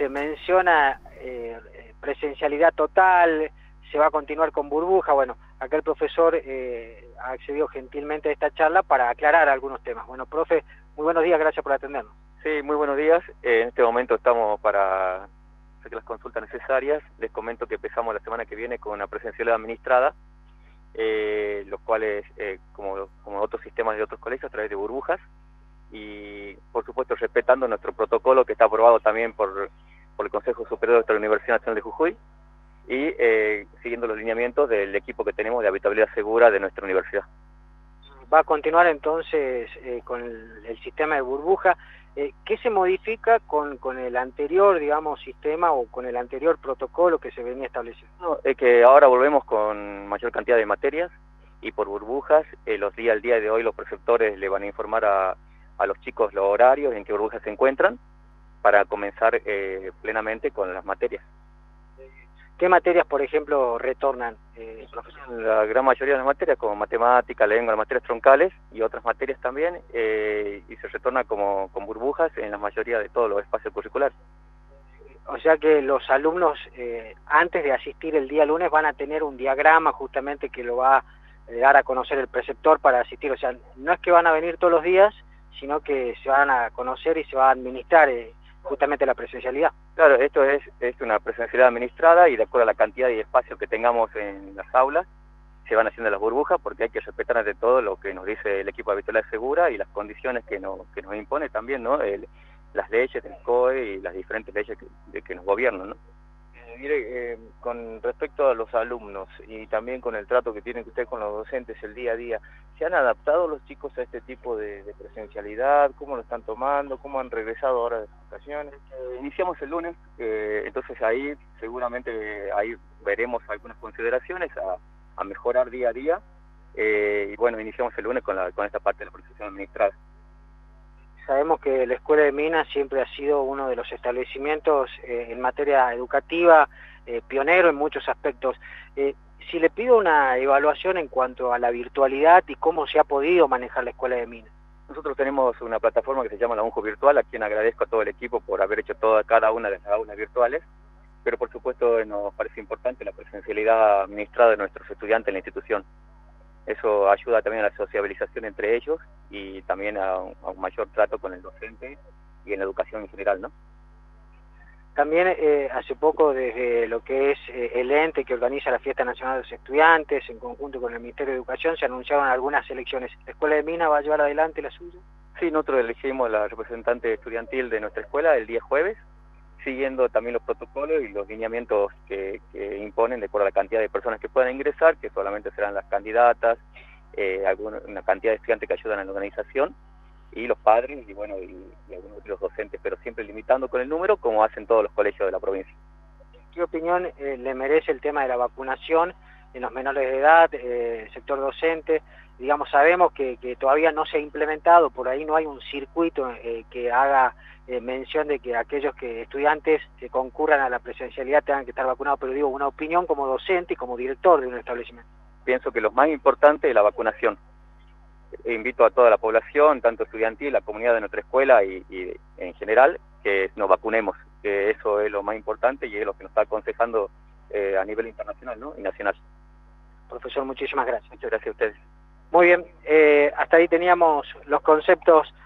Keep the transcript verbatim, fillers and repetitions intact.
se menciona eh, presencialidad total, se va a continuar con burbuja. Bueno, acá el profesor eh, ha accedido gentilmente a esta charla para aclarar algunos temas. Bueno, profe, muy buenos días, gracias por atendernos. Sí, muy buenos días. Eh, en este momento estamos para hacer las consultas necesarias. Les comento que empezamos la semana que viene con una presencialidad administrada, eh, los cuales, eh, como, como otros sistemas de otros colegios, a través de burbujas, y por supuesto respetando nuestro protocolo que está aprobado también por, por el Consejo Superior de la Universidad Nacional de Jujuy, y eh, siguiendo los lineamientos del equipo que tenemos de habitabilidad segura de nuestra universidad. Va a continuar entonces eh, con el, el sistema de burbuja. Eh, ¿Qué se modifica con, con el anterior, digamos, sistema o con el anterior protocolo que se venía estableciendo? No, es que ahora volvemos con mayor cantidad de materias y por burbujas. Eh, los días, al día de hoy los preceptores le van a informar a, a los chicos los horarios en qué burbujas se encuentran para comenzar eh, plenamente con las materias. ¿Qué materias, por ejemplo, retornan, eh, profesor? La gran mayoría de las materias, como matemática, lengua, las materias troncales y otras materias también, eh, y se retorna como con burbujas en la mayoría de todos los espacios curriculares. O sea que los alumnos, eh, antes de asistir el día lunes, van a tener un diagrama justamente que lo va a dar a conocer el preceptor para asistir. O sea, no es que van a venir todos los días, sino que se van a conocer y se va a administrar eh, justamente la presencialidad. Claro, esto es, es una presencialidad administrada y de acuerdo a la cantidad de espacio que tengamos en las aulas, se van haciendo las burbujas porque hay que respetar ante todo lo que nos dice el equipo de habitabilidad segura y las condiciones que, no, que nos impone también, ¿no? El, las leyes del C O E y las diferentes leyes que, de, que nos gobiernan, ¿no? Eh, mire, eh, con respecto a los alumnos y también con el trato que tienen usted con los docentes el día a día, ¿se han adaptado los chicos a este tipo de, de presencialidad? ¿Cómo lo están tomando? ¿Cómo han regresado ahora de sus vacaciones? Eh, iniciamos el lunes, eh, entonces ahí seguramente eh, ahí veremos algunas consideraciones a, a mejorar día a día, eh, y bueno, iniciamos el lunes con, la, con esta parte de la presencialidad administrada. Sabemos que la Escuela de Minas siempre ha sido uno de los establecimientos eh, en materia educativa, eh, pionero en muchos aspectos. Eh, si le pido una evaluación en cuanto a la virtualidad y cómo se ha podido manejar la Escuela de Minas. Nosotros tenemos una plataforma que se llama la UNJU Virtual, a quien agradezco a todo el equipo por haber hecho toda, cada una de las aulas virtuales, pero por supuesto nos parece importante la presencialidad administrada de nuestros estudiantes en la institución. Eso ayuda también a la sociabilización entre ellos y también a un, a un mayor trato con el docente y en la educación en general, ¿no? También eh, hace poco desde lo que es eh, el ente que organiza la Fiesta Nacional de los Estudiantes, en conjunto con el Ministerio de Educación, se anunciaron algunas elecciones. ¿La Escuela de Minas va a llevar adelante la suya? Sí, nosotros elegimos la representante estudiantil de nuestra escuela el día jueves, siguiendo también los protocolos y los lineamientos que, que imponen de acuerdo a la cantidad de personas que puedan ingresar, que solamente serán las candidatas, eh, alguna, una cantidad de estudiantes que ayudan a la organización, y los padres, y bueno, y, y algunos de los docentes, pero siempre limitando con el número, como hacen todos los colegios de la provincia. ¿Qué opinión eh, le merece el tema de la vacunación en los menores de edad, eh, sector docente? Digamos, sabemos que, que todavía no se ha implementado, por ahí no hay un circuito eh, que haga eh, mención de que aquellos que estudiantes que concurran a la presencialidad tengan que estar vacunados, pero digo, una opinión como docente y como director de un establecimiento. Pienso que lo más importante es la vacunación. Invito a toda la población, tanto estudiantil, la comunidad de nuestra escuela y, y en general, que nos vacunemos, que eso es lo más importante y es lo que nos está aconsejando eh, a nivel internacional, ¿no? Y nacional. Profesor, muchísimas gracias. Muchas gracias a ustedes. Muy bien, eh, hasta ahí teníamos los conceptos